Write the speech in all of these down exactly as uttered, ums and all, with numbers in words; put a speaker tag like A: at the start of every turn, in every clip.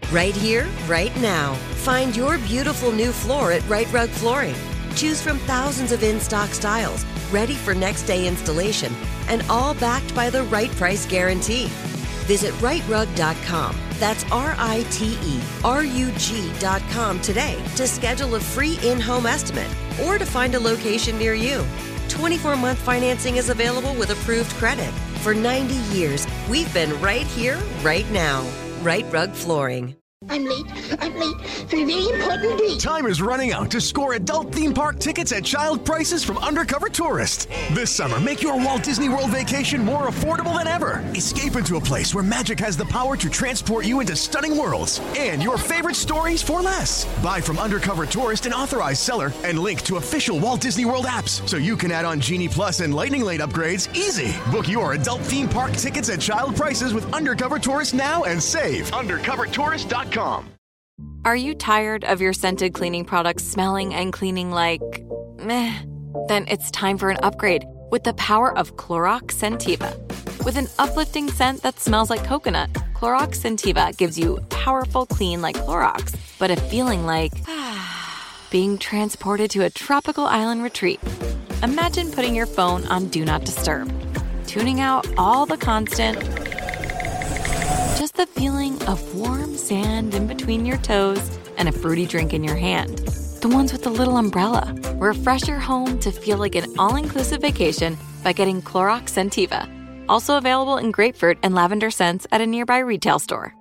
A: Right here, right now. Find your beautiful new floor at Rite Rug Flooring. Choose from thousands of in-stock styles, ready for next day installation, and all backed by the right price guarantee. Visit rite rug dot com. That's R I T E R U G dot com today to schedule a free in-home estimate or to find a location near you. twenty-four month financing is available with approved credit. For ninety years, we've been right here, right now. Rite Rug Flooring.
B: I'm late. I'm late for a very important date.
C: Time is running out to score adult theme park tickets at child prices from Undercover Tourist. This summer, make your Walt Disney World vacation more affordable than ever. Escape into a place where magic has the power to transport you into stunning worlds and your favorite stories for less. Buy from Undercover Tourist, an authorized seller, and link to official Walt Disney World apps so you can add on Genie Plus and Lightning Lane upgrades easy. Book your adult theme park tickets at child prices with Undercover Tourist now and save. undercover tourist dot com.
D: Are you tired of your scented cleaning products smelling and cleaning like meh? Then it's time for an upgrade with the power of Clorox Scentiva. With an uplifting scent that smells like coconut, Clorox Scentiva gives you powerful clean like Clorox, but a feeling like being transported to a tropical island retreat. Imagine putting your phone on Do Not Disturb, tuning out all the constant, just the feeling of warm sand in between your toes and a fruity drink in your hand. The ones with the little umbrella. Refresh your home to feel like an all-inclusive vacation by getting Clorox Scentiva. Also available in grapefruit and lavender scents at a nearby retail store.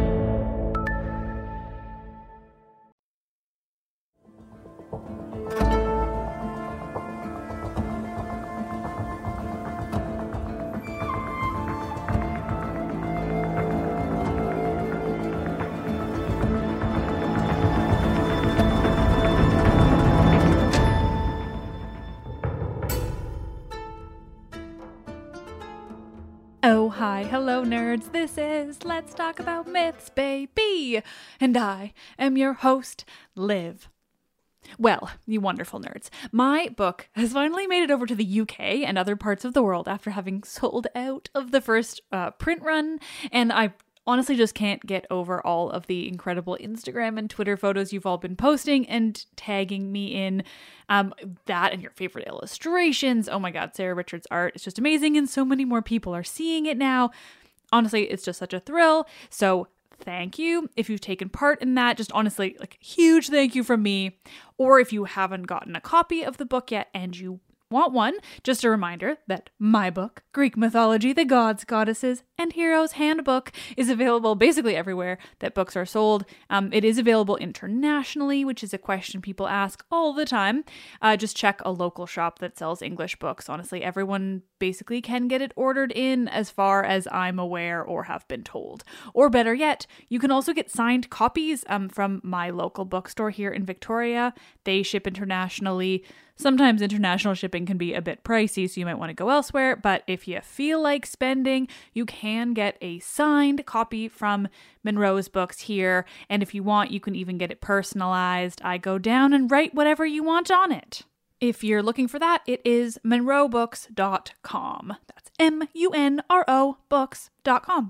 E: Oh, hi, hello, nerds. This is Let's Talk About Myths, baby. And I am your host, Liv. Well, you wonderful nerds, my book has finally made it over to the U K and other parts of the world after having sold out of the first uh, print run, and I honestly just can't get over all of the incredible Instagram and Twitter photos you've all been posting and tagging me in. Um, that and your favorite illustrations. Oh my God, Sarah Richards' art is just amazing, and so many more people are seeing it now. Honestly, it's just such a thrill. So thank you if you've taken part in that. Just honestly, like, huge thank you from me. Or if you haven't gotten a copy of the book yet and you want one, just a reminder that my book, Greek Mythology, the Gods, Goddesses, and Heroes Handbook, is available basically everywhere that books are sold. Um, it is available internationally, which is a question people ask all the time. Uh, just check a local shop that sells English books. Honestly, everyone basically can get it ordered in as far as I'm aware or have been told. Or better yet, you can also get signed copies um, from my local bookstore here in Victoria. They ship internationally. Sometimes international shipping can be a bit pricey, so you might want to go elsewhere, but if you feel like spending, you can get a signed copy from Monroe's Books here, and if you want, you can even get it personalized. I go down and write whatever you want on it. If you're looking for that, it is monroe books dot com. That's M U N R O books dot com.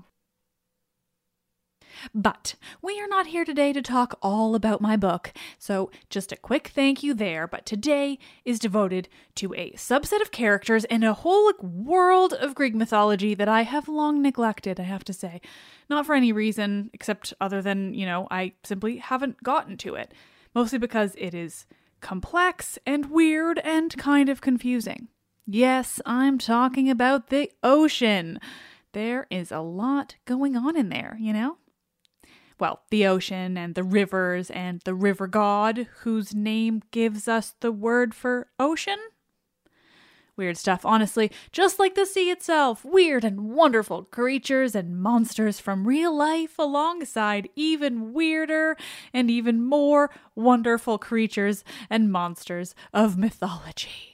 E: But we are not here today to talk all about my book, so just a quick thank you there. But today is devoted to a subset of characters in a whole like, world of Greek mythology that I have long neglected, I have to say. Not for any reason, except other than, you know, I simply haven't gotten to it. Mostly because it is complex and weird and kind of confusing. Yes, I'm talking about the ocean. There is a lot going on in there, you know? Well, the ocean and the rivers and the river god whose name gives us the word for ocean. Weird stuff, honestly, just like the sea itself. Weird and wonderful creatures and monsters from real life alongside even weirder and even more wonderful creatures and monsters of mythology.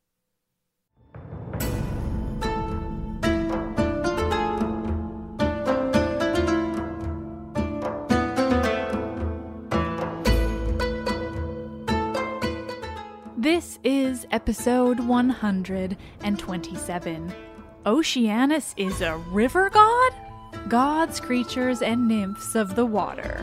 E: This is episode one hundred twenty-seven. Oceanus is a river god? Gods, creatures, and nymphs of the water.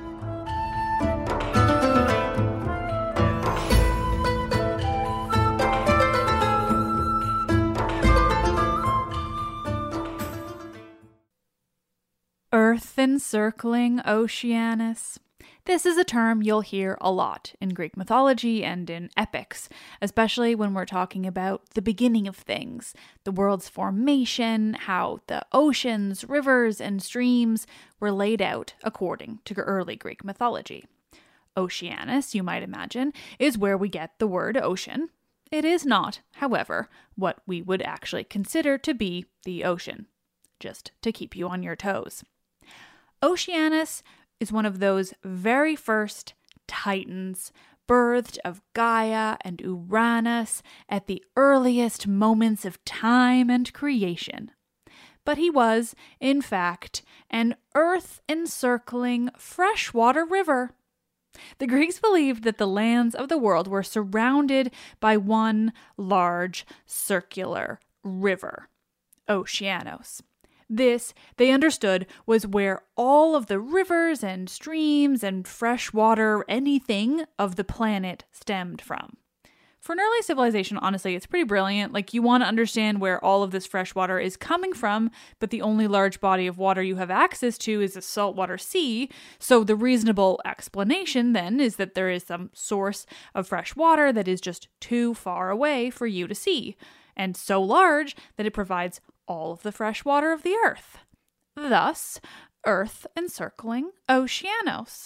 E: Earth-encircling Oceanus. This is a term you'll hear a lot in Greek mythology and in epics, especially when we're talking about the beginning of things, the world's formation, how the oceans, rivers, and streams were laid out according to early Greek mythology. Oceanus, you might imagine, is where we get the word ocean. It is not, however, what we would actually consider to be the ocean, just to keep you on your toes. Oceanus is one of those very first titans, birthed of Gaia and Uranus at the earliest moments of time and creation. But he was, in fact, an earth-encircling freshwater river. The Greeks believed that the lands of the world were surrounded by one large circular river, Oceanos. This, they understood, was where all of the rivers and streams and fresh water, anything of the planet stemmed from. For an early civilization, honestly, it's pretty brilliant. Like, you want to understand where all of this fresh water is coming from, but the only large body of water you have access to is a saltwater sea. So the reasonable explanation then is that there is some source of fresh water that is just too far away for you to see, and so large that it provides all of the fresh water of the earth. Thus, Earth encircling Oceanos.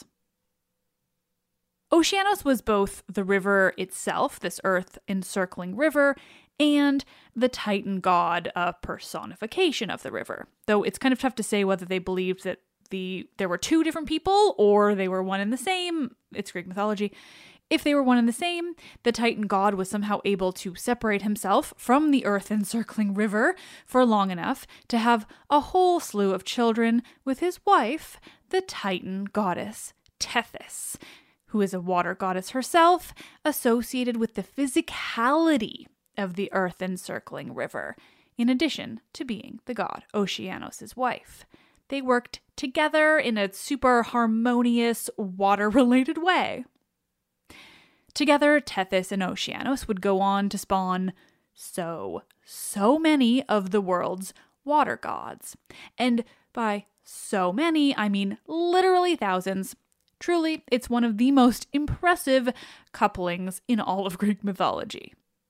E: Oceanos was both the river itself, this earth encircling river, and the Titan god, a personification of the river. Though it's kind of tough to say whether they believed that the there were two different people or they were one and the same. It's Greek mythology. If they were one and the same, the Titan god was somehow able to separate himself from the earth-encircling river for long enough to have a whole slew of children with his wife, the Titan goddess Tethys, who is a water goddess herself, associated with the physicality of the earth-encircling river, in addition to being the god Oceanos' wife. They worked together in a super harmonious, water-related way. Together, Tethys and Oceanos would go on to spawn so, so many of the world's water gods. And by so many, I mean literally thousands. Truly, it's one of the most impressive couplings in all of Greek mythology.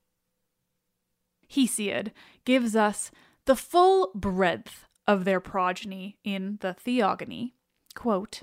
E: Hesiod gives us the full breadth of their progeny in the Theogony. Quote,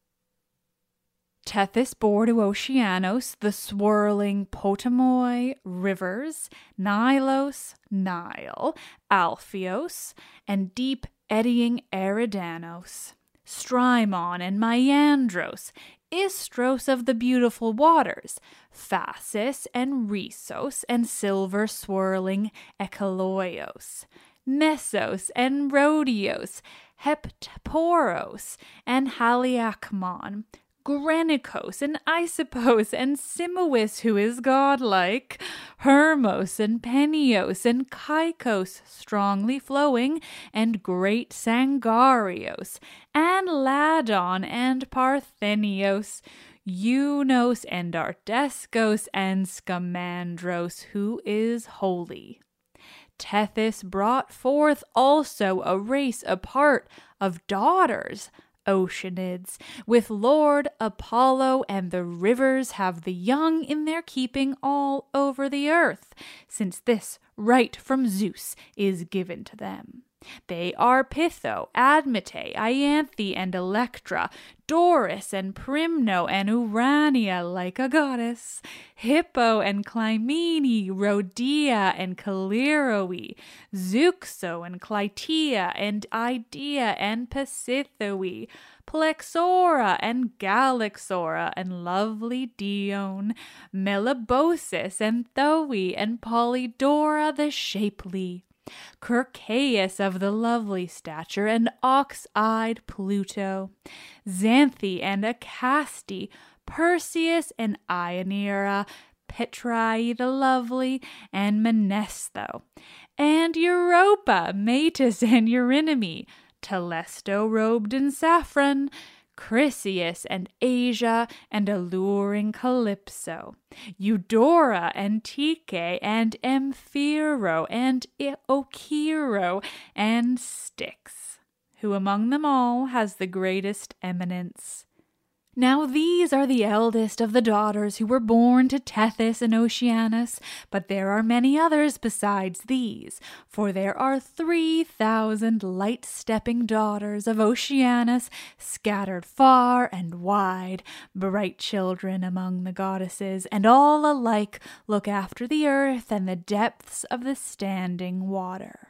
E: Tethys bore to Oceanos the swirling Potamoi rivers, Nilos, Nile, Alpheos, and deep eddying Eridanos, Strymon and Meandros, Istros of the beautiful waters, Phasis and Rhesos, and silver swirling Echaloios, Nessos and Rhodios, Heptaporos and Haliacmon, Grenicos and Isopos and Simois, who is godlike, Hermos and Penios and Caicos, strongly flowing, and great Sangarios, and Ladon and Parthenios, Eunos and Ardescos and Scamandros, who is holy. Tethys brought forth also a race apart of daughters, Oceanids, with Lord Apollo, and the rivers have the young in their keeping all over the earth, since this right from Zeus is given to them. They are Pytho, Admete, Ianthe, and Electra, Doris and Primno, and Urania like a goddess, Hippo and Clymene, Rhodia and Callirrhoe, Zeuxo and Clytia, and Idea and Pasithoe, Plexora and Galaxora, and lovely Dione, Melibosis and Thoe, and Polydora the shapely, Circaeus of the lovely stature, and ox-eyed Pluto, Xanthe and Acaste, Perseus and Ionera, Petrae the lovely, and Menestho, and Europa, Metis and Eurynome, Telesto robed in saffron, Chryseis and Asia and alluring Calypso, Eudora and Tyche and Amphiro and Ochiro and Styx, who among them all has the greatest eminence. Now these are the eldest of the daughters who were born to Tethys and Oceanus, but there are many others besides these, for there are three thousand light-stepping daughters of Oceanus scattered far and wide, bright children among the goddesses, and all alike look after the earth and the depths of the standing water.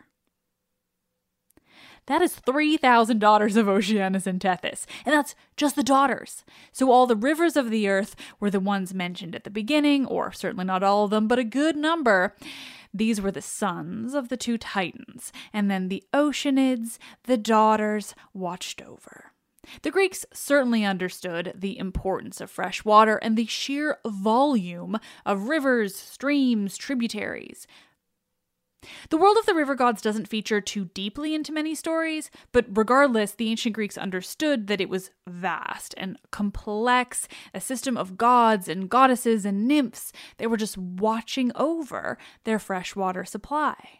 E: That is three thousand daughters of Oceanus and Tethys, and that's just the daughters. So all the rivers of the earth were the ones mentioned at the beginning, or certainly not all of them, but a good number. These were the sons of the two Titans, and then the Oceanids, the daughters, watched over. The Greeks certainly understood the importance of fresh water and the sheer volume of rivers, streams, tributaries. The world of the river gods doesn't feature too deeply into many stories, but regardless, the ancient Greeks understood that it was vast and complex, a system of gods and goddesses and nymphs. They were just watching over their freshwater supply.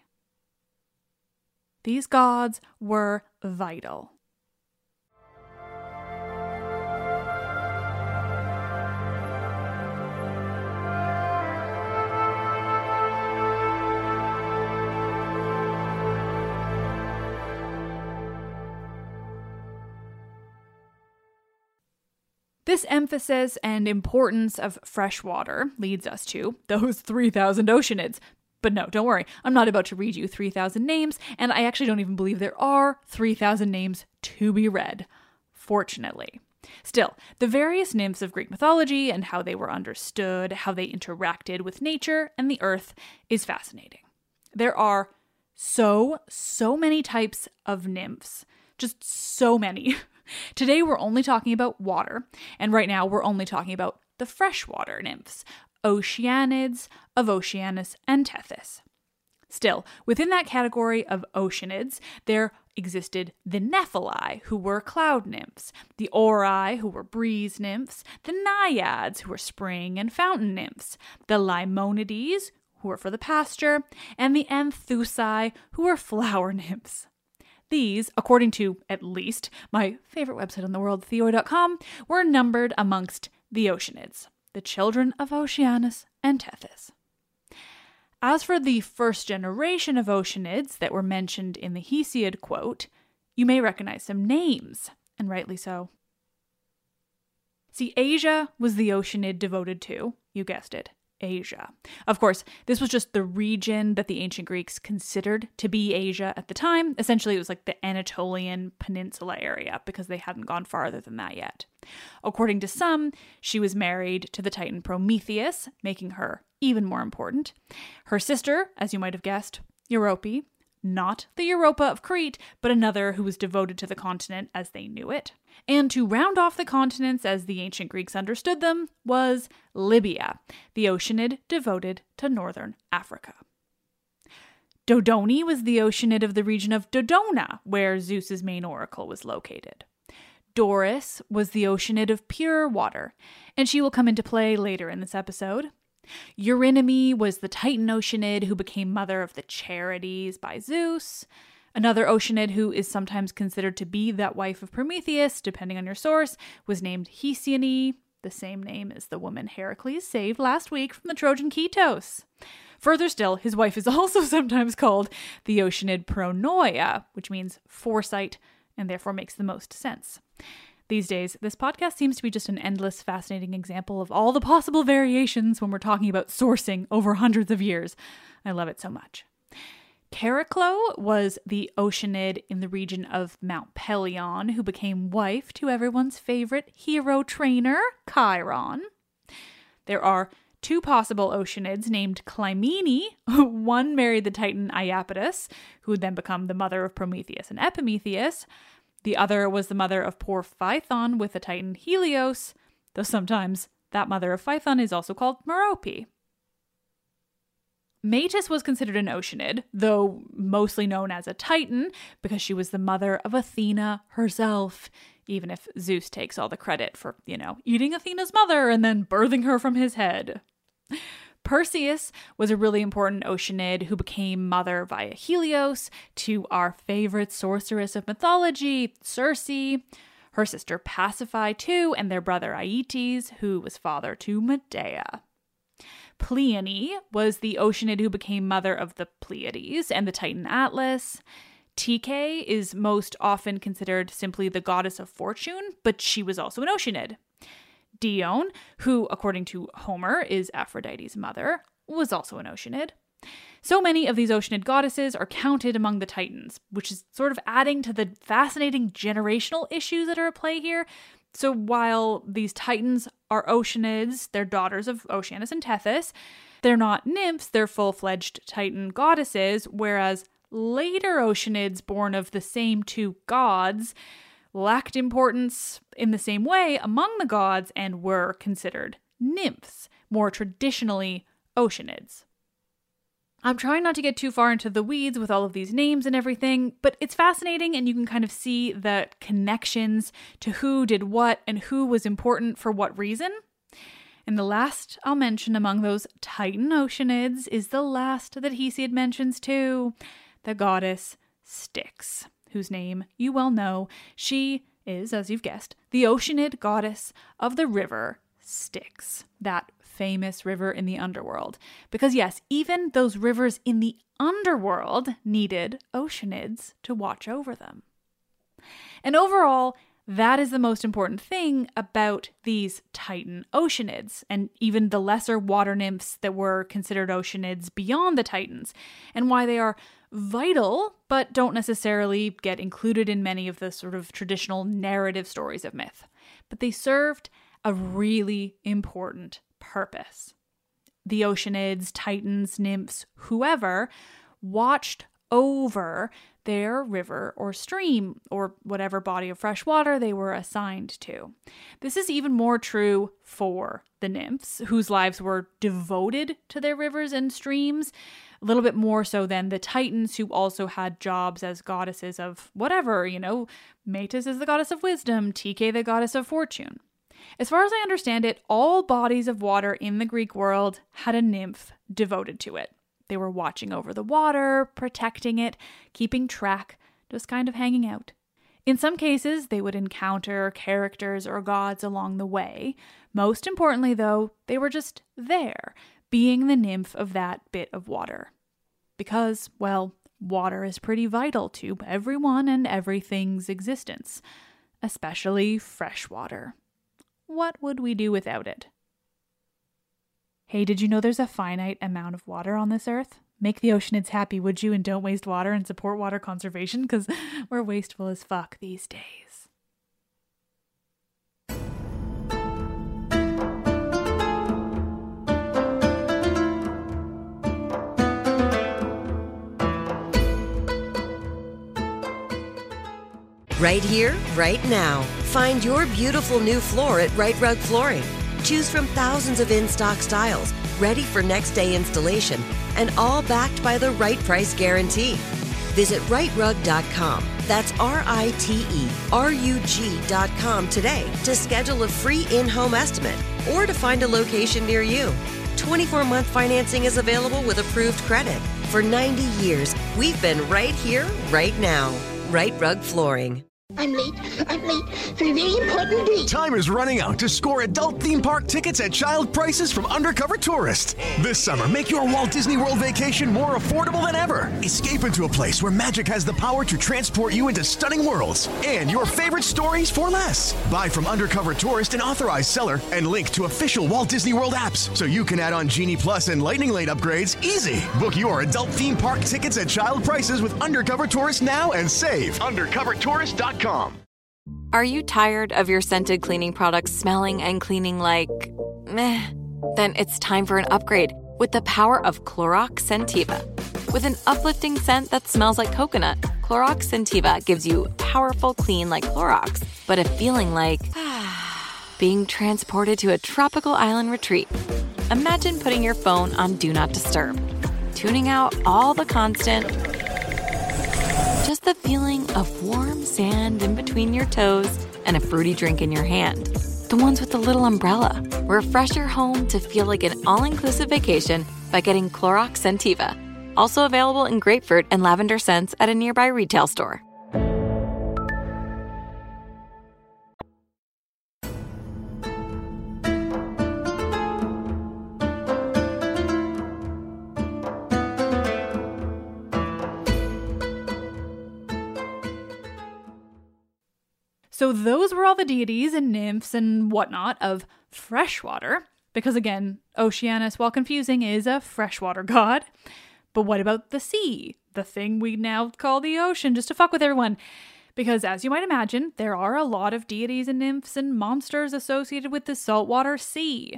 E: These gods were vital. This emphasis and importance of fresh water leads us to those three thousand Oceanids. But no, don't worry, I'm not about to read you three thousand names, and I actually don't even believe there are three thousand names to be read, fortunately. Still, the various nymphs of Greek mythology and how they were understood, how they interacted with nature and the earth is fascinating. There are so, so many types of nymphs, just so many. Today we're only talking about water, and right now we're only talking about the freshwater nymphs, Oceanids of Oceanus and Tethys. Still, within that category of Oceanids, there existed the Nephili, who were cloud nymphs, the Ori, who were breeze nymphs, the Naiads, who were spring and fountain nymphs, the Limonides, who were for the pasture, and the Anthusi, who were flower nymphs. These, according to, at least, my favorite website in the world, Theoi dot com, were numbered amongst the Oceanids, the children of Oceanus and Tethys. As for the first generation of Oceanids that were mentioned in the Hesiod quote, you may recognize some names, and rightly so. See, Asia was the Oceanid devoted to, you guessed it, Asia. Of course, this was just the region that the ancient Greeks considered to be Asia at the time. Essentially, it was like the Anatolian Peninsula area because they hadn't gone farther than that yet. According to some, she was married to the Titan Prometheus, making her even more important. Her sister, as you might have guessed, Europe, not the Europa of Crete, but another who was devoted to the continent as they knew it. And to round off the continents as the ancient Greeks understood them was Libya, the Oceanid devoted to northern Africa. Dodoni was the Oceanid of the region of Dodona, where Zeus's main oracle was located. Doris was the Oceanid of pure water, and she will come into play later in this episode. Eurynome was the Titan Oceanid who became mother of the Charites by Zeus. Another Oceanid who is sometimes considered to be that wife of Prometheus, depending on your source, was named Hesione, the same name as the woman Heracles saved last week from the Trojan Ketos. Further still, his wife is also sometimes called the Oceanid Pronoia, which means foresight, and therefore makes the most sense. These days, this podcast seems to be just an endless, fascinating example of all the possible variations when we're talking about sourcing over hundreds of years. I love it so much. Chariclo was the Oceanid in the region of Mount Pelion, who became wife to everyone's favorite hero trainer, Chiron. There are two possible Oceanids named Clymene. One married the Titan Iapetus, who would then become the mother of Prometheus and Epimetheus. The other was the mother of poor Phaethon with the Titan Helios, though sometimes that mother of Phaethon is also called Merope. Metis was considered an Oceanid, though mostly known as a Titan, because she was the mother of Athena herself, even if Zeus takes all the credit for, you know, eating Athena's mother and then birthing her from his head. Perseus was a really important Oceanid who became mother via Helios to our favorite sorceress of mythology, Circe, her sister Pasiphae too, and their brother Aeetes, who was father to Medea. Pleione was the Oceanid who became mother of the Pleiades and the Titan Atlas. Tyche is most often considered simply the goddess of fortune, but she was also an Oceanid. Dione, who, according to Homer, is Aphrodite's mother, was also an Oceanid. So many of these Oceanid goddesses are counted among the Titans, which is sort of adding to the fascinating generational issues that are at play here. So while these Titans are Oceanids, they're daughters of Oceanus and Tethys, they're not nymphs, they're full-fledged Titan goddesses, whereas later Oceanids born of the same two gods lacked importance in the same way among the gods and were considered nymphs, more traditionally Oceanids. I'm trying not to get too far into the weeds with all of these names and everything, but it's fascinating and you can kind of see the connections to who did what and who was important for what reason. And the last I'll mention among those Titan Oceanids is the last that Hesiod mentions too, the goddess Styx, whose name you well know. She is, as you've guessed, the Oceanid goddess of the river Styx, that famous river in the underworld. Because yes, even those rivers in the underworld needed Oceanids to watch over them. And overall, that is the most important thing about these Titan Oceanids, and even the lesser water nymphs that were considered Oceanids beyond the Titans, and why they are vital, but don't necessarily get included in many of the sort of traditional narrative stories of myth. But they served a really important purpose. The Oceanids, Titans, nymphs, whoever, watched over their river or stream or whatever body of fresh water they were assigned to. This is even more true for the nymphs, whose lives were devoted to their rivers and streams, a little bit more so than the Titans, who also had jobs as goddesses of whatever, you know, Metis is the goddess of wisdom, Tyche the goddess of fortune. As far as I understand it, all bodies of water in the Greek world had a nymph devoted to it. They were watching over the water, protecting it, keeping track, just kind of hanging out. In some cases, they would encounter characters or gods along the way. Most importantly, though, they were just there, being the nymph of that bit of water. Because, well, water is pretty vital to everyone and everything's existence, especially fresh water. What would we do without it? Hey, did you know there's a finite amount of water on this earth? Make the Oceanids happy, would you? And don't waste water and support water conservation, because we're wasteful as fuck these days.
A: Right here, right now. Find your beautiful new floor at Right Rug Flooring. Choose from thousands of in-stock styles, ready for next day installation, and all backed by the right price guarantee. Visit right rug dot com. That's R I T E R U G dot com today to schedule a free in-home estimate or to find a location near you. twenty-four month financing is available with approved credit. For ninety years, we've been right here, right now. Right Rug Flooring.
B: I'm late. I'm late for a very important date.
C: Time is running out to score adult theme park tickets at child prices from Undercover Tourist. This summer, make your Walt Disney World vacation more affordable than ever. Escape into a place where magic has the power to transport you into stunning worlds and your favorite stories for less. Buy from Undercover Tourist, an authorized seller, and link to official Walt Disney World apps so you can add on Genie Plus and Lightning Lane upgrades easy. Book your adult theme park tickets at child prices with Undercover Tourist now and save. undercover tourist dot com.
D: Are you tired of your scented cleaning products smelling and cleaning like meh? Then it's time for an upgrade with the power of Clorox Scentiva. With an uplifting scent that smells like coconut, Clorox Scentiva gives you powerful clean like Clorox, but a feeling like being transported to a tropical island retreat. Imagine putting your phone on Do Not Disturb tuning out all the constant. Just the feeling of warm sand in between your toes and a fruity drink in your hand. The ones with the little umbrella. Refresh your home to feel like an all-inclusive vacation by getting Clorox Scentiva. Also available in grapefruit and lavender scents at a nearby retail store.
E: So those were all the deities and nymphs and whatnot of freshwater, because again, Oceanus, while confusing, is a freshwater god. But what about the sea? The thing we now call the ocean, just to fuck with everyone. Because as you might imagine, there are a lot of deities and nymphs and monsters associated with the saltwater sea.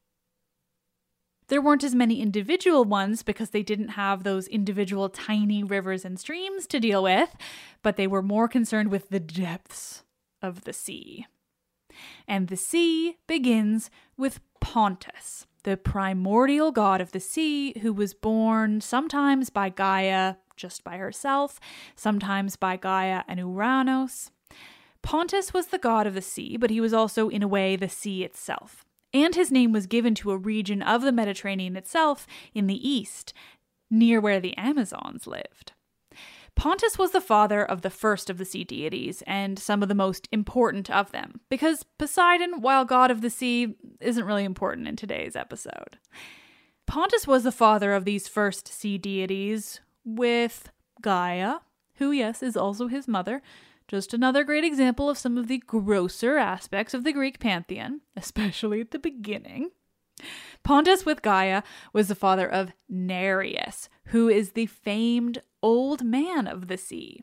E: There weren't as many individual ones because they didn't have those individual tiny rivers and streams to deal with, but they were more concerned with the depths of the sea. And the sea begins with Pontus, the primordial god of the sea, who was born sometimes by Gaia just by herself, sometimes by Gaia and Uranus. Pontus was the god of the sea, but he was also, in a way, the sea itself. And his name was given to a region of the Mediterranean itself in the east, near where the Amazons lived. Pontus was the father of the first of the sea deities, and some of the most important of them, because Poseidon, while god of the sea, isn't really important in today's episode. Pontus was the father of these first sea deities, with Gaia, who, yes, is also his mother. Just another great example of some of the grosser aspects of the Greek pantheon, especially at the beginning. Pontus with Gaia was the father of Nereus, who is the famed old man of the sea.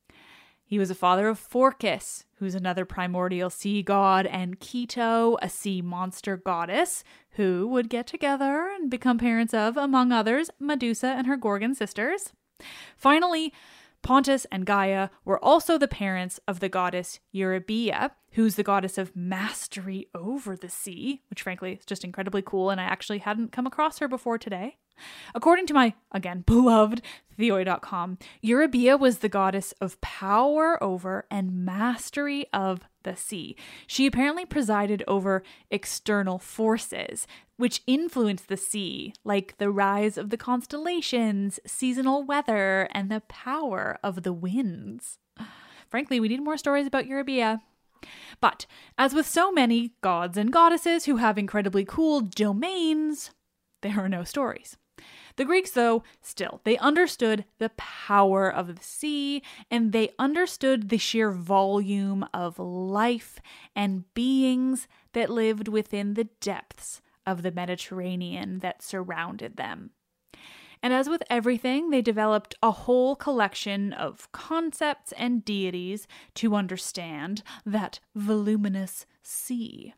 E: He was a father of Phorcys, who's another primordial sea god, and Keto, a sea monster goddess, who would get together and become parents of, among others, Medusa and her Gorgon sisters. Finally, Pontus and Gaia were also the parents of the goddess Eurybia, who's the goddess of mastery over the sea, which frankly is just incredibly cool, and I actually hadn't come across her before today. According to my, again, beloved Theoi dot com, Eurybia was the goddess of power over and mastery of the sea. She apparently presided over external forces, which influenced the sea, like the rise of the constellations, seasonal weather, and the power of the winds. Frankly, we need more stories about Eurybia. But, as with so many gods and goddesses who have incredibly cool domains, there are no stories. The Greeks, though, still, they understood the power of the sea, and they understood the sheer volume of life and beings that lived within the depths of the Mediterranean that surrounded them. And as with everything, they developed a whole collection of concepts and deities to understand that voluminous sea.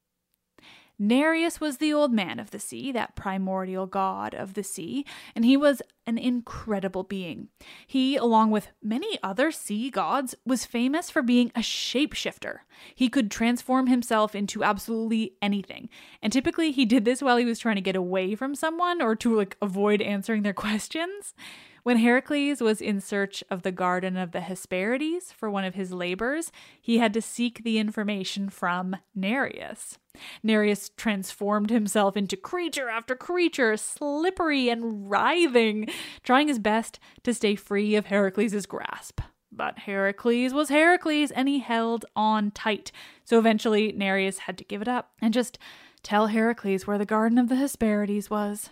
E: Nereus was the old man of the sea, that primordial god of the sea, and he was an incredible being. He, along with many other sea gods, was famous for being a shapeshifter. He could transform himself into absolutely anything, and typically he did this while he was trying to get away from someone or to like avoid answering their questions. When Heracles was in search of the Garden of the Hesperides for one of his labors, he had to seek the information from Nereus. Nereus transformed himself into creature after creature, slippery and writhing, trying his best to stay free of Heracles' grasp. But Heracles was Heracles, and he held on tight. So eventually Nereus had to give it up and just tell Heracles where the Garden of the Hesperides was.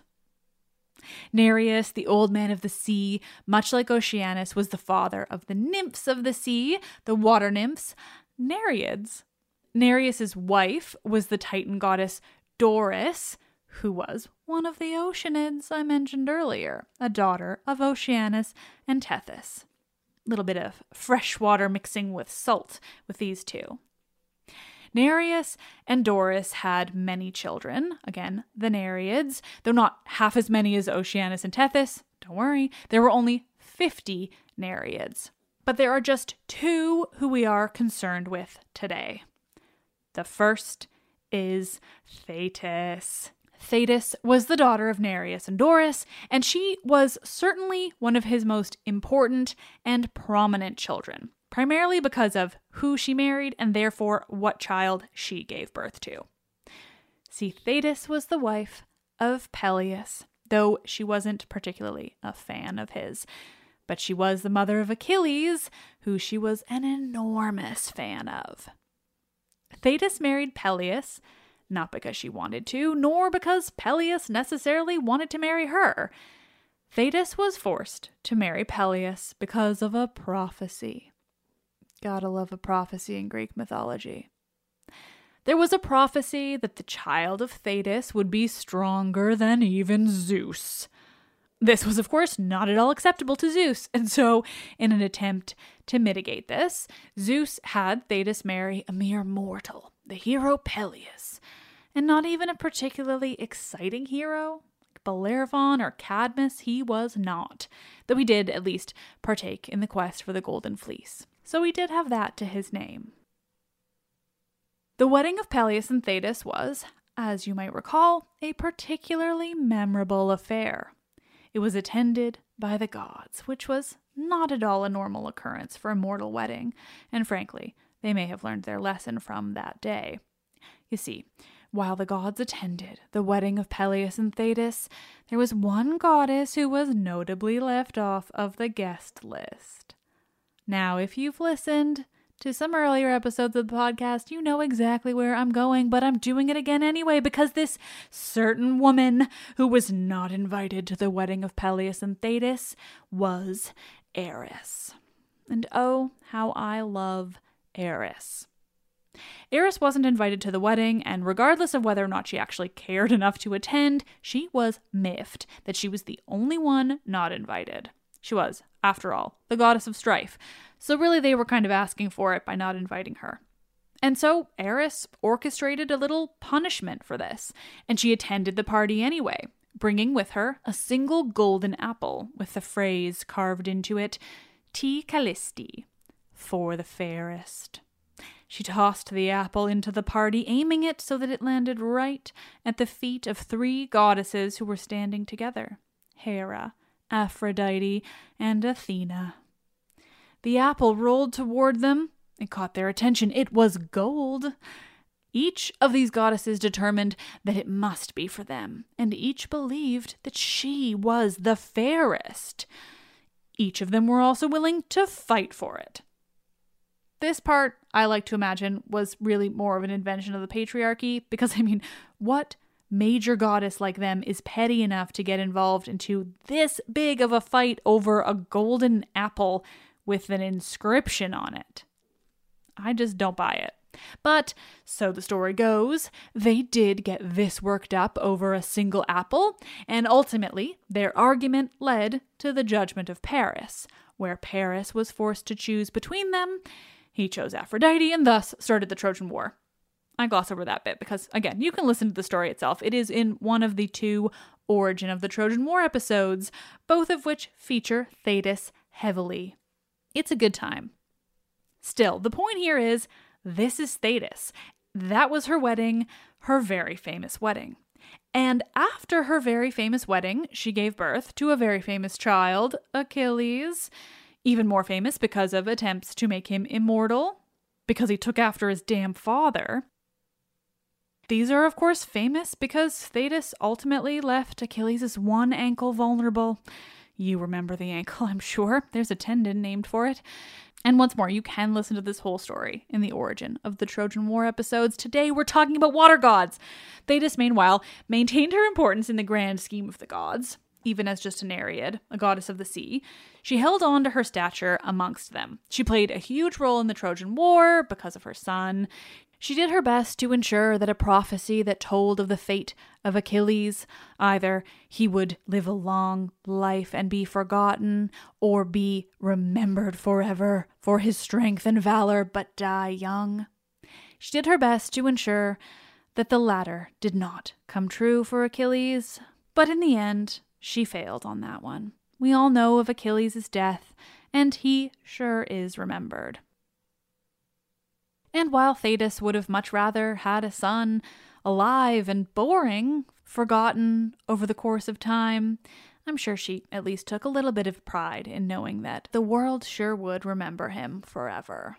E: Nereus, the old man of the sea, much like Oceanus, was the father of the nymphs of the sea, the water nymphs, Nereids. Nereus' wife was the Titan goddess Doris, who was one of the Oceanids I mentioned earlier, a daughter of Oceanus and Tethys. A little bit of fresh water mixing with salt with these two. Nereus and Doris had many children, again, the Nereids, though not half as many as Oceanus and Tethys. Don't worry, there were only fifty Nereids. But there are just two who we are concerned with today. The first is Thetis. Thetis was the daughter of Nereus and Doris, and she was certainly one of his most important and prominent children, primarily because of who she married and therefore what child she gave birth to. See, Thetis was the wife of Peleus, though she wasn't particularly a fan of his. But she was the mother of Achilles, who she was an enormous fan of. Thetis married Peleus, not because she wanted to, nor because Peleus necessarily wanted to marry her. Thetis was forced to marry Peleus because of a prophecy. Gotta love a prophecy in Greek mythology. There was a prophecy that the child of Thetis would be stronger than even Zeus. This was, of course, not at all acceptable to Zeus, and so, in an attempt to mitigate this, Zeus had Thetis marry a mere mortal, the hero Peleus, and not even a particularly exciting hero. Like Bellerophon or Cadmus, he was not, though he did at least partake in the quest for the Golden Fleece. So he did have that to his name. The wedding of Peleus and Thetis was, as you might recall, a particularly memorable affair. It was attended by the gods, which was not at all a normal occurrence for a mortal wedding, and frankly, they may have learned their lesson from that day. You see, while the gods attended the wedding of Peleus and Thetis, there was one goddess who was notably left off of the guest list. Now, if you've listened to some earlier episodes of the podcast, you know exactly where I'm going, but I'm doing it again anyway because this certain woman who was not invited to the wedding of Peleus and Thetis was Eris. And oh, how I love Eris. Eris wasn't invited to the wedding, and regardless of whether or not she actually cared enough to attend, she was miffed that she was the only one not invited. She was, after all, the goddess of strife, so really they were kind of asking for it by not inviting her. And so Eris orchestrated a little punishment for this, and she attended the party anyway, bringing with her a single golden apple with the phrase carved into it, Ti Callisti, for the fairest. She tossed the apple into the party, aiming it so that it landed right at the feet of three goddesses who were standing together, Hera, Aphrodite, and Athena. The apple rolled toward them. It caught their attention. It was gold. Each of these goddesses determined that it must be for them, and each believed that she was the fairest. Each of them were also willing to fight for it. This part, I like to imagine, was really more of an invention of the patriarchy, because, I mean, what major goddess like them is petty enough to get involved into this big of a fight over a golden apple with an inscription on it? I just don't buy it. But, so the story goes, they did get this worked up over a single apple, and ultimately their argument led to the judgment of Paris, where Paris was forced to choose between them. He chose Aphrodite and thus started the Trojan War. I gloss over that bit because, again, you can listen to the story itself. It is in one of the two Origin of the Trojan War episodes, both of which feature Thetis heavily. It's a good time. Still, the point here is, this is Thetis. That was her wedding, her very famous wedding. And after her very famous wedding, she gave birth to a very famous child, Achilles, even more famous because of attempts to make him immortal, because he took after his damn father. These are, of course, famous because Thetis ultimately left Achilles' one ankle vulnerable. You remember the ankle, I'm sure. There's a tendon named for it. And once more, you can listen to this whole story in the Origin of the Trojan War episodes. Today, we're talking about water gods. Thetis, meanwhile, maintained her importance in the grand scheme of the gods. Even as just a Nereid, a goddess of the sea, she held on to her stature amongst them. She played a huge role in the Trojan War because of her son. She did her best to ensure that a prophecy that told of the fate of Achilles, either he would live a long life and be forgotten, or be remembered forever for his strength and valor but die young. She did her best to ensure that the latter did not come true for Achilles, but in the end, she failed on that one. We all know of Achilles' death, and he sure is remembered. And while Thetis would have much rather had a son alive and boring, forgotten over the course of time, I'm sure she at least took a little bit of pride in knowing that the world sure would remember him forever.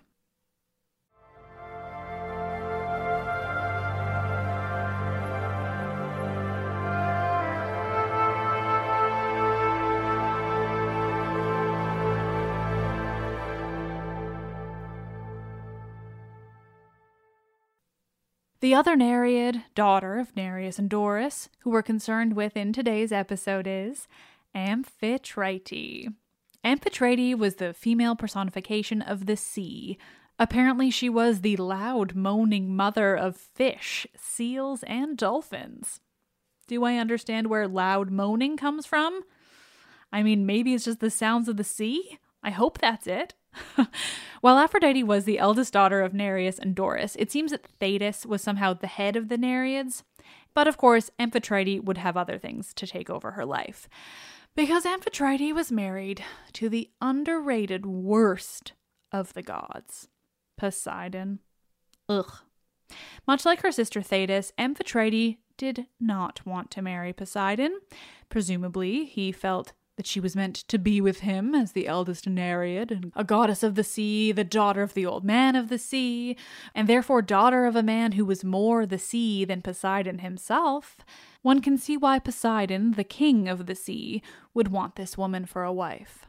E: The other Nereid, daughter of Nereus and Doris, who we're concerned with in today's episode is Amphitrite. Amphitrite was the female personification of the sea. Apparently she was the loud, moaning mother of fish, seals, and dolphins. Do I understand where loud moaning comes from? I mean, maybe it's just the sounds of the sea? I hope that's it. While Aphrodite was the eldest daughter of Nereus and Doris, it seems that Thetis was somehow the head of the Nereids. But of course, Amphitrite would have other things to take over her life. Because Amphitrite was married to the underrated worst of the gods, Poseidon. Ugh. Much like her sister Thetis, Amphitrite did not want to marry Poseidon. Presumably, he felt that she was meant to be with him as the eldest Nereid, and a goddess of the sea, the daughter of the old man of the sea, and therefore daughter of a man who was more the sea than Poseidon himself. One can see why Poseidon, the king of the sea, would want this woman for a wife.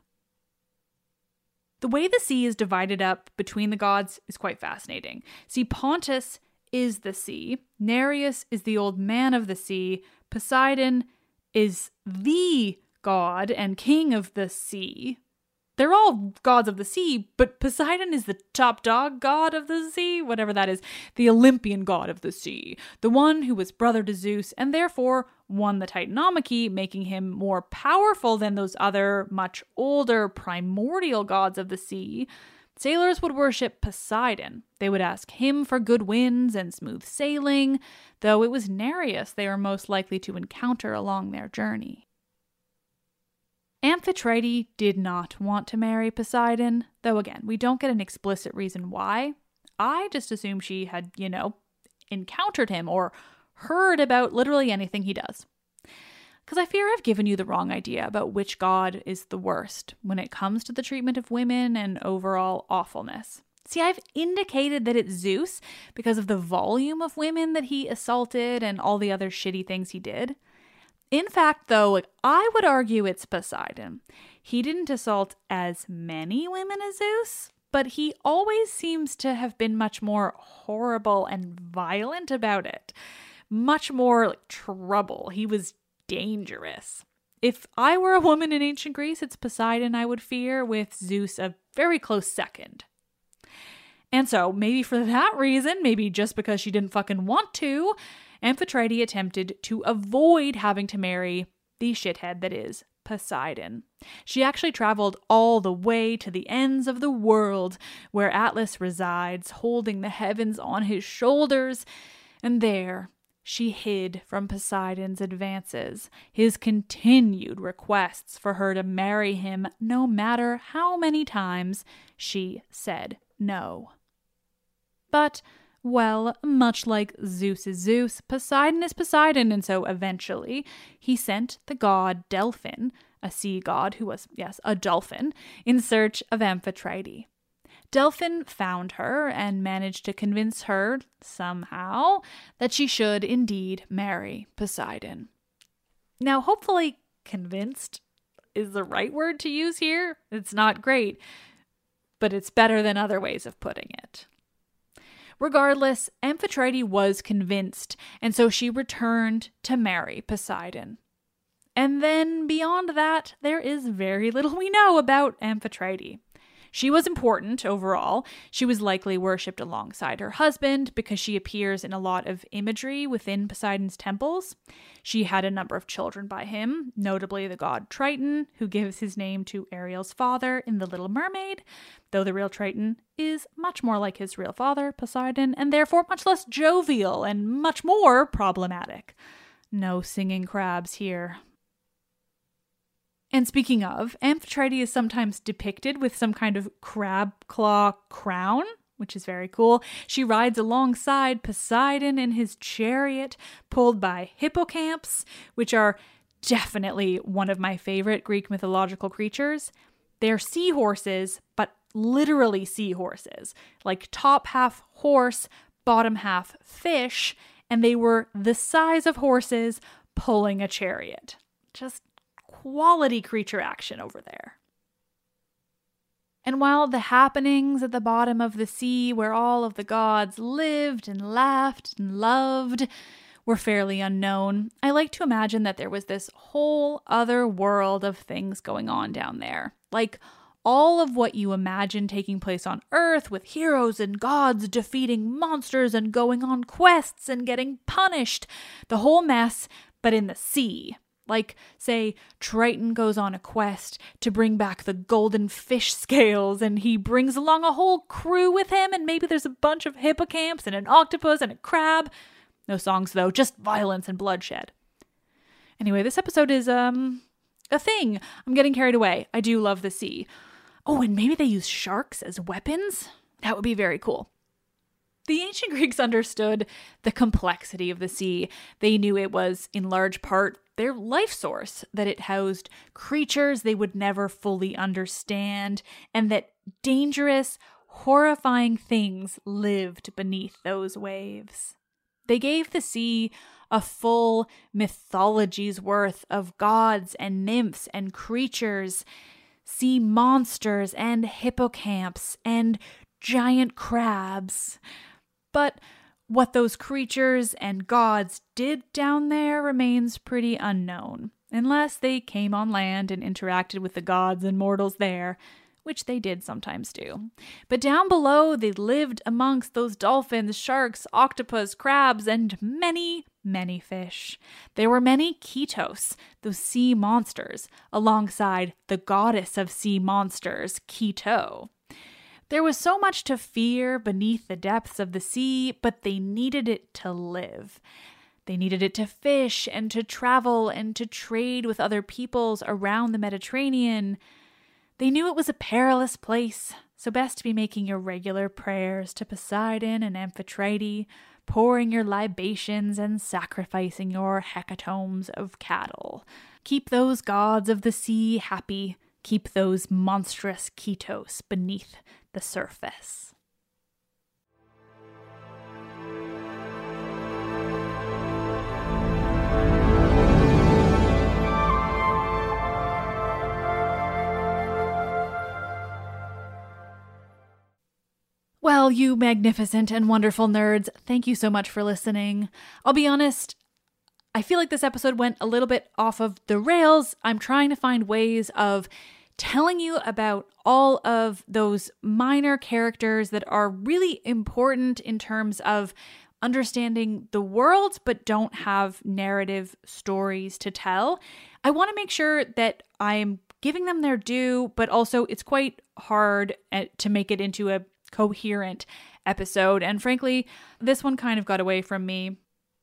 E: The way the sea is divided up between the gods is quite fascinating. See, Pontus is the sea, Nereus is the old man of the sea, Poseidon is the god and king of the sea. They're all gods of the sea, but Poseidon is the top dog god of the sea, whatever that is, the Olympian god of the sea, the one who was brother to Zeus and therefore won the Titanomachy, making him more powerful than those other, much older, primordial gods of the sea. Sailors would worship Poseidon. They would ask him for good winds and smooth sailing, though it was Nereus they were most likely to encounter along their journey. Amphitrite did not want to marry Poseidon, though again, we don't get an explicit reason why. I just assume she had, you know, encountered him or heard about literally anything he does. Because I fear I've given you the wrong idea about which god is the worst when it comes to the treatment of women and overall awfulness. See, I've indicated that it's Zeus because of the volume of women that he assaulted and all the other shitty things he did. In fact, though, like, I would argue it's Poseidon. He didn't assault as many women as Zeus, but he always seems to have been much more horrible and violent about it. Much more like trouble. He was dangerous. If I were a woman in ancient Greece, it's Poseidon I would fear, with Zeus a very close second. And so, maybe for that reason, maybe just because she didn't fucking want to, Amphitrite attempted to avoid having to marry the shithead that is Poseidon. She actually traveled all the way to the ends of the world where Atlas resides, holding the heavens on his shoulders, and there she hid from Poseidon's advances, his continued requests for her to marry him no matter how many times she said no. But well, much like Zeus is Zeus, Poseidon is Poseidon, and so eventually he sent the god Delphin, a sea god who was, yes, a dolphin, in search of Amphitrite. Delphin found her and managed to convince her, somehow, that she should indeed marry Poseidon. Now, hopefully convinced is the right word to use here. It's not great, but it's better than other ways of putting it. Regardless, Amphitrite was convinced, and so she returned to marry Poseidon. And then beyond that, there is very little we know about Amphitrite. She was important overall. She was likely worshipped alongside her husband because she appears in a lot of imagery within Poseidon's temples. She had a number of children by him, notably the god Triton, who gives his name to Ariel's father in The Little Mermaid, though the real Triton is much more like his real father, Poseidon, and therefore much less jovial and much more problematic. No singing crabs here. And speaking of, Amphitrite is sometimes depicted with some kind of crab claw crown. which is very cool. She rides alongside Poseidon in his chariot, pulled by hippocamps, which are definitely one of my favorite Greek mythological creatures. They're seahorses, but literally seahorses, like top half horse, bottom half fish, and they were the size of horses pulling a chariot. Just quality creature action over there. And while the happenings at the bottom of the sea, where all of the gods lived and laughed and loved, were fairly unknown, I like to imagine that there was this whole other world of things going on down there. Like all of what you imagine taking place on Earth, with heroes and gods defeating monsters and going on quests and getting punished. The whole mess, but in the sea. Like, say, Triton goes on a quest to bring back the golden fish scales, and he brings along a whole crew with him, and maybe there's a bunch of hippocamps and an octopus and a crab. No songs, though, just violence and bloodshed. Anyway, this episode is, um, a thing. I'm getting carried away. I do love the sea. Oh, and maybe they use sharks as weapons? That would be very cool. The ancient Greeks understood the complexity of the sea. They knew it was, in large part, their life source, that it housed creatures they would never fully understand, and that dangerous, horrifying things lived beneath those waves. They gave the sea a full mythology's worth of gods and nymphs and creatures, sea monsters and hippocamps and giant crabs. But what those creatures and gods did down there remains pretty unknown, unless they came on land and interacted with the gods and mortals there, which they did sometimes do. But down below, they lived amongst those dolphins, sharks, octopus, crabs, and many, many fish. There were many Ketos, those sea monsters, alongside the goddess of sea monsters, Keto. There was so much to fear beneath the depths of the sea, but they needed it to live. They needed it to fish and to travel and to trade with other peoples around the Mediterranean. They knew it was a perilous place, so best to be making your regular prayers to Poseidon and Amphitrite, pouring your libations and sacrificing your hecatombs of cattle. Keep those gods of the sea happy. Keep those monstrous Ketos beneath the surface. Well, you magnificent and wonderful nerds, thank you so much for listening. I'll be honest, I feel like this episode went a little bit off of the rails. I'm trying to find ways of telling you about all of those minor characters that are really important in terms of understanding the world, but don't have narrative stories to tell. I want to make sure that I'm giving them their due, but also it's quite hard to make it into a coherent episode. And frankly, this one kind of got away from me.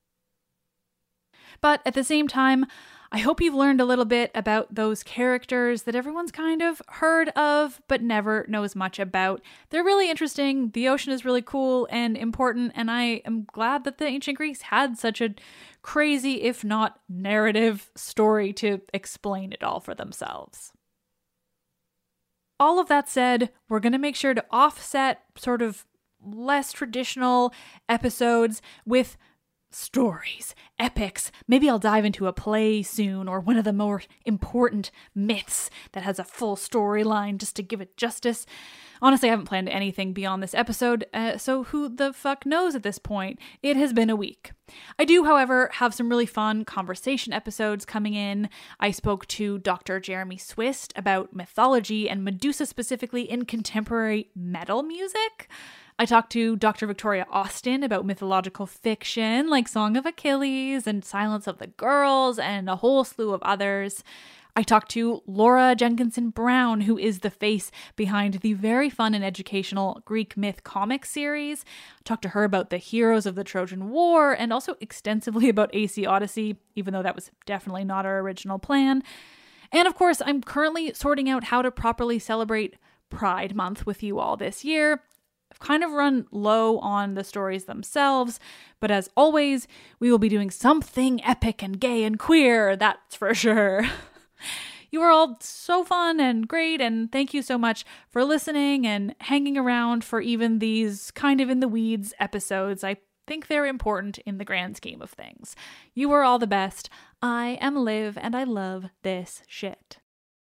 E: But at the same time, I hope you've learned a little bit about those characters that everyone's kind of heard of, but never knows much about. They're really interesting. The ocean is really cool and important, and I am glad that the ancient Greeks had such a crazy, if not narrative, story to explain it all for themselves. All of that said, we're going to make sure to offset sort of less traditional episodes with stories, epics. Maybe I'll dive into a play soon, or one of the more important myths that has a full storyline just to give it justice. Honestly, I haven't planned anything beyond this episode, uh, so who the fuck knows at this point? It has been a week. I do, however, have some really fun conversation episodes coming in. I spoke to Doctor Jeremy Swist about mythology and Medusa specifically in contemporary metal music. I talked to Doctor Victoria Austin about mythological fiction like Song of Achilles and Silence of the Girls and a whole slew of others. I talked to Laura Jenkinson Brown, who is the face behind the very fun and educational Greek myth comic series. I talked to her about the heroes of the Trojan War and also extensively about A C Odyssey, even though that was definitely not our original plan. And of course, I'm currently sorting out how to properly celebrate Pride Month with you all this year. I've kind of run low on the stories themselves, but as always, we will be doing something epic and gay and queer, that's for sure. You are all so fun and great, and thank you so much for listening and hanging around for even these kind of in the weeds episodes. I think they're important in the grand scheme of things. You are all the best. I am Liv, and I love this shit.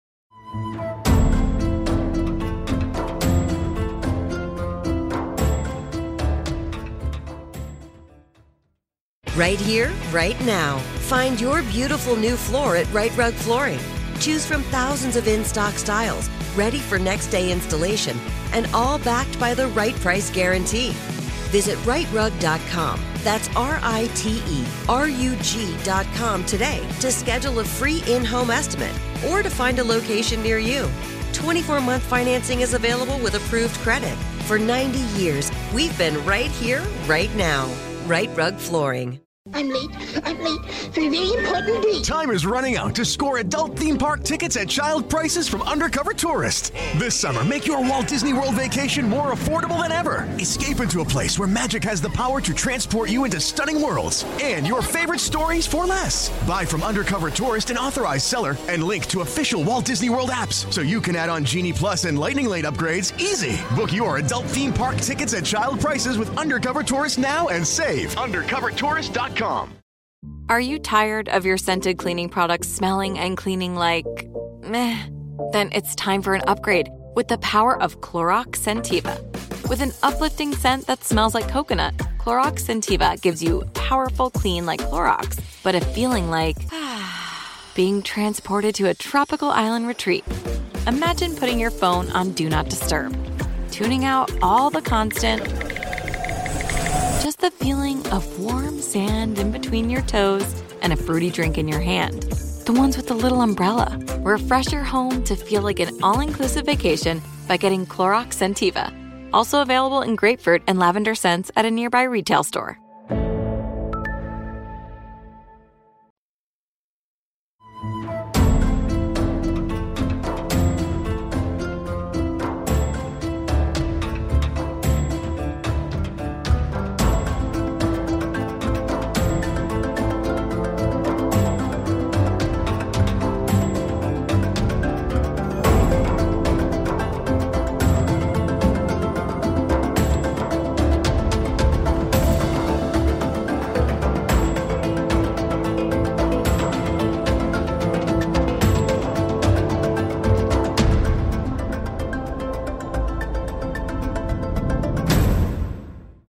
A: Right here, right now. Find your beautiful new floor at Right Rug Flooring. Choose from thousands of in-stock styles, ready for next day installation, and all backed by the right price guarantee. Visit right rug dot com. That's R I T E R U G dot com today to schedule a free in-home estimate or to find a location near you. twenty-four month financing is available with approved credit. For ninety years, we've been right here, right now. Right Rug Flooring.
B: I'm late. I'm late for a very important date.
C: Time is running out to score adult theme park tickets at child prices from Undercover Tourist. This summer, make your Walt Disney World vacation more affordable than ever. Escape into a place where magic has the power to transport you into stunning worlds and your favorite stories for less. Buy from Undercover Tourist, an authorized seller, and link to official Walt Disney World apps so you can add on Genie Plus and Lightning Lane upgrades easy. Book your adult theme park tickets at child prices with Undercover Tourist now and save. undercover tourist dot com.
D: Are you tired of your scented cleaning products smelling and cleaning like meh? Then it's time for an upgrade with the power of Clorox Scentiva. With an uplifting scent that smells like coconut, Clorox Scentiva gives you powerful clean like Clorox, but a feeling like being transported to a tropical island retreat. Imagine putting your phone on Do Not Disturb, tuning out all the constant, just the feeling of warm sand in between your toes and a fruity drink in your hand. The ones with the little umbrella. Refresh your home to feel like an all-inclusive vacation by getting Clorox Scentiva. Also available in grapefruit and lavender scents at a nearby retail store.